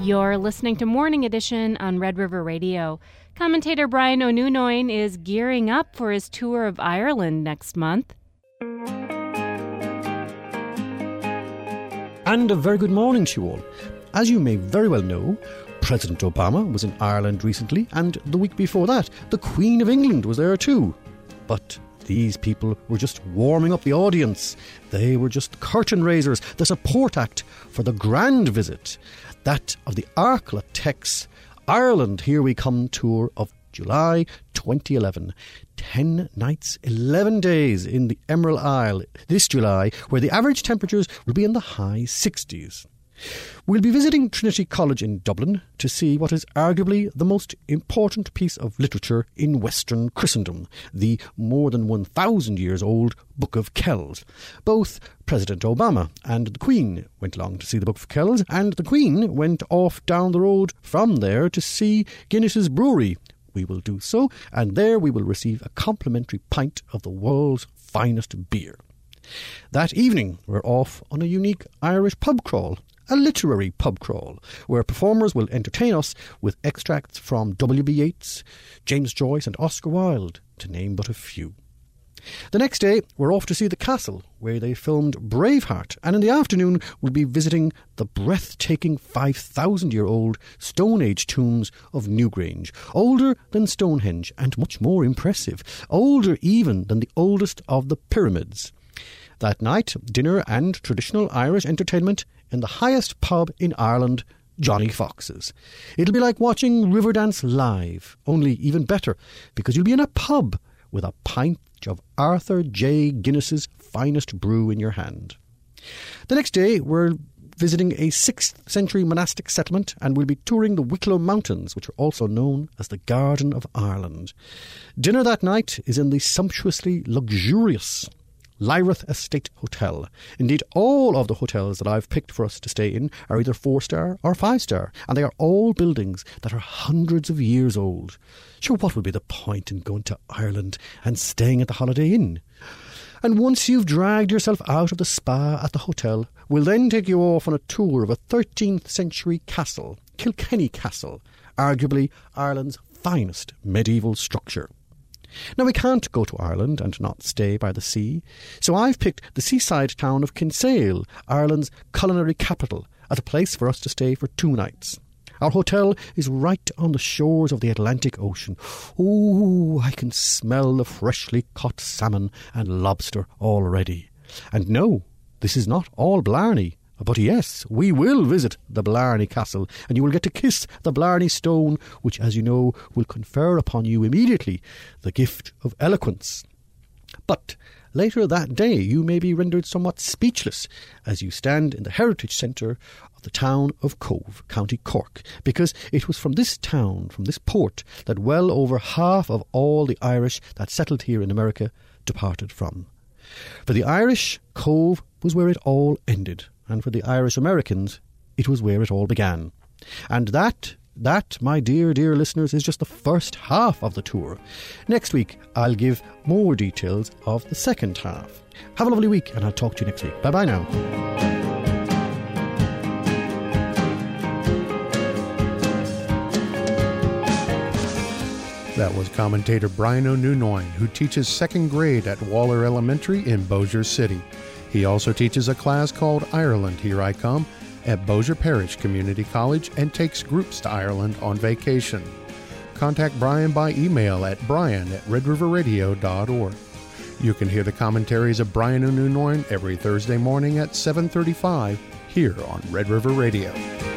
You're listening to Morning Edition on Red River Radio. Commentator Brian O'Nunoin is gearing up for his tour of Ireland next month. And a very good morning to you all. As you may very well know, President Obama was in Ireland recently, and the week before that, the Queen of England was there too. But these people were just warming up the audience. They were just curtain raisers, the support act for the grand visit, that of the Arcla Tex Ireland Here We Come tour of July 2011. 10 nights, 11 days in the Emerald Isle this July, where the average temperatures will be in the high 60s. We'll be visiting Trinity College in Dublin to see what is arguably the most important piece of literature in Western Christendom, the more than 1,000 years old Book of Kells. Both President Obama and the Queen went along to see the Book of Kells, and the Queen went off down the road from there to see Guinness's brewery. We will do so, and there we will receive a complimentary pint of the world's finest beer. That evening, we're off on a unique Irish pub crawl, a literary pub crawl, where performers will entertain us with extracts from W.B. Yeats, James Joyce and Oscar Wilde, to name but a few. The next day, we're off to see the castle, where they filmed Braveheart, and in the afternoon we'll be visiting the breathtaking 5,000-year-old Stone Age tombs of Newgrange, older than Stonehenge and much more impressive, older even than the oldest of the pyramids. That night, dinner and traditional Irish entertainment in the highest pub in Ireland, Johnny Fox's. It'll be like watching Riverdance live, only even better, because you'll be in a pub with a pint of Arthur J. Guinness's finest brew in your hand. The next day, we're visiting a 6th century monastic settlement, and we'll be touring the Wicklow Mountains, which are also known as the Garden of Ireland. Dinner that night is in the sumptuously luxurious Lyrith Estate Hotel. Indeed, all of the hotels that I've picked for us to stay in are either 4-star or 5-star, and they are all buildings that are hundreds of years old. Sure, what would be the point in going to Ireland and staying at the Holiday Inn? And once you've dragged yourself out of the spa at the hotel, we'll then take you off on a tour of a 13th century castle, Kilkenny Castle, arguably Ireland's finest medieval structure. Now, we can't go to Ireland and not stay by the sea, so I've picked the seaside town of Kinsale, Ireland's culinary capital, as a place for us to stay for 2 nights. Our hotel is right on the shores of the Atlantic Ocean. Ooh, I can smell the freshly caught salmon and lobster already. And no, this is not all Blarney. But yes, we will visit the Blarney Castle, and you will get to kiss the Blarney Stone, which, as you know, will confer upon you immediately the gift of eloquence. But later that day you may be rendered somewhat speechless as you stand in the Heritage Centre of the town of Cove, County Cork, because it was from this town, from this port, that well over half of all the Irish that settled here in America departed from. For the Irish, Cove was where it all ended, and for the Irish Americans, it was where it all began. And that, my dear listeners, is just the first half of the tour. Next week, I'll give more details of the second half. Have a lovely week, and I'll talk to you next week. Bye-bye now. That was commentator Brian O'Nunoin, who teaches 2nd grade at Waller Elementary in Bossier City. He also teaches a class called Ireland Here I Come at Bossier Parish Community College and takes groups to Ireland on vacation. Contact Brian by email at brian@redriverradio.org. You can hear the commentaries of Brian O'Nunoin every Thursday morning at 7:35 here on Red River Radio.